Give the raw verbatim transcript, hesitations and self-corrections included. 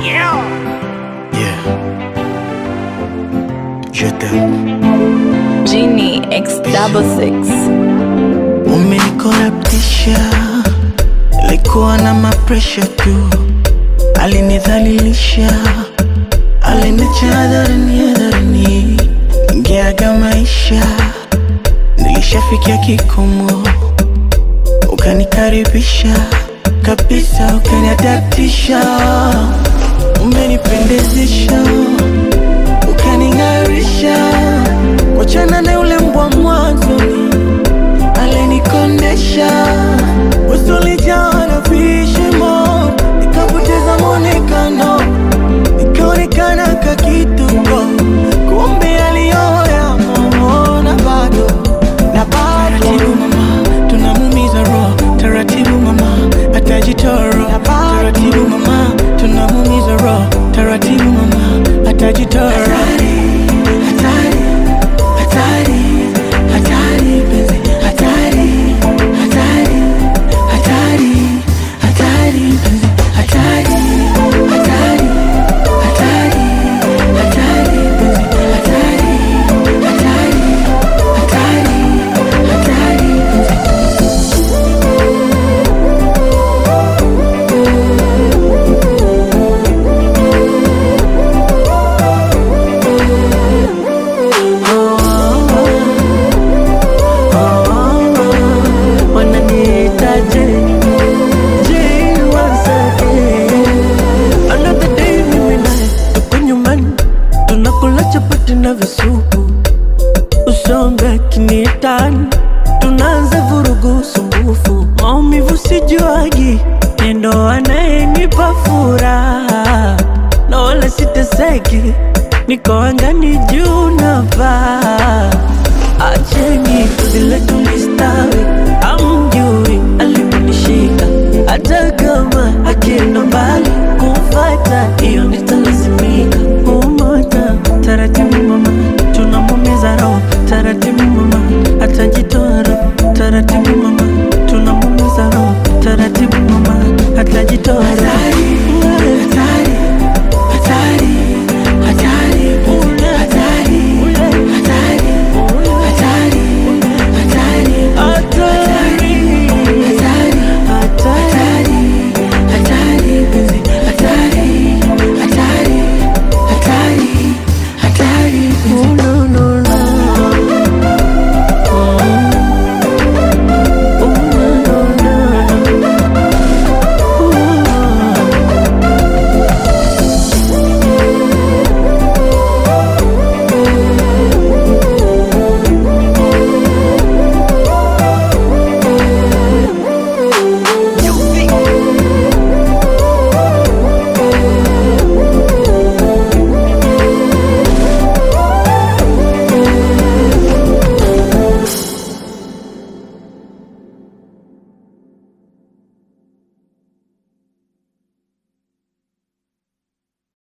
Yeah. Yeah. Je t'aime. Genie X double six. Umenikorabtisha, likuwa na mapresha tu, alinidhalilisha, aliniacha hadharani hadharani, ningeaga maisha, nilishafikia kikomo, ukanikaribisha kabisa, ukaniadaptisha, umenipendezesha, ukaning'arisha, wachana na ule mbwa mwanzoni alinikondesha, usulijaa na vishimo, nikapoteza mwonekano, nikaonekana kakituko, kumbe alioya na bado na bado. Taratibu mama, tunamumiza roho, taratibu mama, atajitoro. Taratibu mama, tunamumiza roho, taratibu mama, atajitoro. Hatari, hatari, hatari, hatari, penzi, hatari, hatari, hatari, hatari, penzi, hatari, hatari, hatari, hatari, penzi, hatari, hatari, hatari, hatari, penzi. Wananiitaje? Je, wasake? Another day mimi naye tuko nyumbani, tunakula chapati na visupu, usombe kinitani, tunaanza vurugu sumbufu, maumivu sijuagi, nendo anayenipa furaha na wala siteseki, niko angani juu na paa. Acheni vile tulistawi, amjui aliponishika, hata kama akienda mbali kumfuata, hiyo nitalazimika. Umoja taratibu mama, tunamumiza roho, taratibu mama, atajitoa roho, taratibu mama, tunamumiza roho, taratibu mama, atajitoa roho.